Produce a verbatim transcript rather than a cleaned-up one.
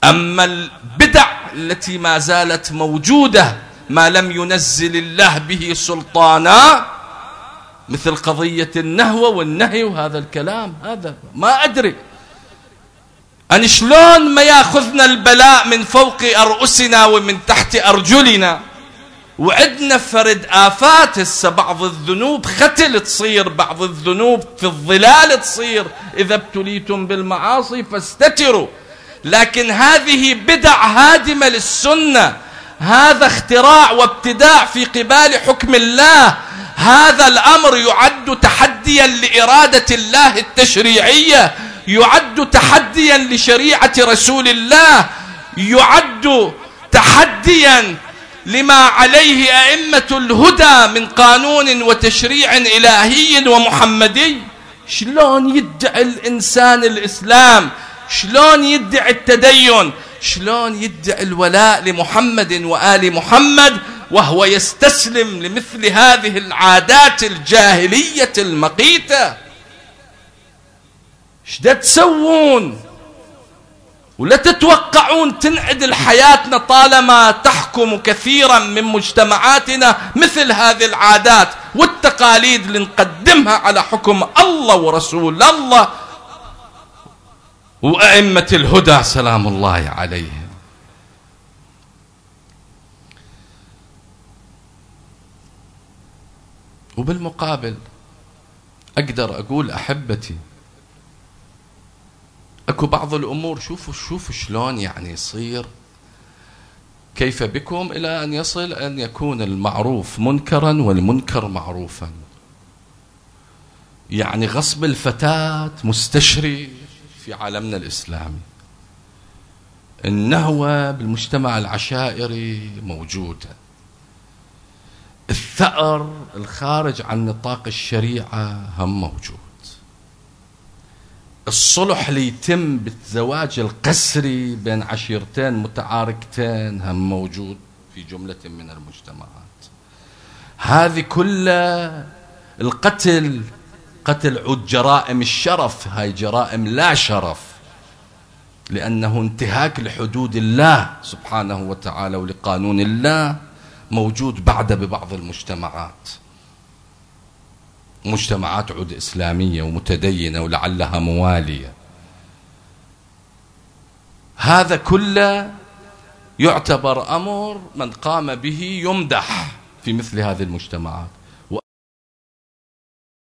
أما البدع التي ما زالت موجودة ما لم ينزل الله به سلطانا، مثل قضية النهوة والنهي وهذا الكلام، هذا ما أدري أن شلون ما ياخذنا البلاء من فوق أرؤسنا ومن تحت أرجلنا، وعدنا فرد آفات. هسه بعض الذنوب ختل تصير، بعض الذنوب في الظلال تصير، إذا ابتليتم بالمعاصي فاستتروا. لكن هذه بدع هادمة للسنة، هذا اختراع وابتداع في قبال حكم الله. هذا الأمر يعد تحديا لإرادة الله التشريعية، يعد تحديا لشريعة رسول الله، يعد تحديا لما عليه أئمة الهدى من قانون وتشريع إلهي ومحمدي. شلون يدعي الإنسان الإسلام، شلون يدعي التدين، شلون يدعي الولاء لمحمد وآل محمد وهو يستسلم لمثل هذه العادات الجاهلية المقيتة؟ شدا تسوون؟ ولا تتوقعون تنعدل حياتنا طالما تحكم كثيرا من مجتمعاتنا مثل هذه العادات والتقاليد اللي نقدمها على حكم الله ورسول الله وأئمة الهدى سلام الله عليهم. وبالمقابل أقدر أقول أحبتي أكو بعض الأمور، شوفوا شوفوا شلون يعني يصير، كيف بكم إلى أن يصل أن يكون المعروف منكرا والمنكر معروفا. يعني غصب الفتاة مستشري في عالمنا الإسلامي، النهوة بالمجتمع العشائري موجودة، الثأر الخارج عن نطاق الشريعة هم موجود، الصلح اللي يتم بالزواج القسري بين عشيرتين متعاركتين هم موجود في جملة من المجتمعات. هذه كلها القتل، قتل عود جرائم الشرف، هاي جرائم لا شرف، لأنه انتهاك لحدود الله سبحانه وتعالى ولقانون الله، موجود بعد ببعض المجتمعات، مجتمعات عود إسلامية ومتدينة ولعلها موالية. هذا كله يعتبر أمر من قام به يمدح في مثل هذه المجتمعات.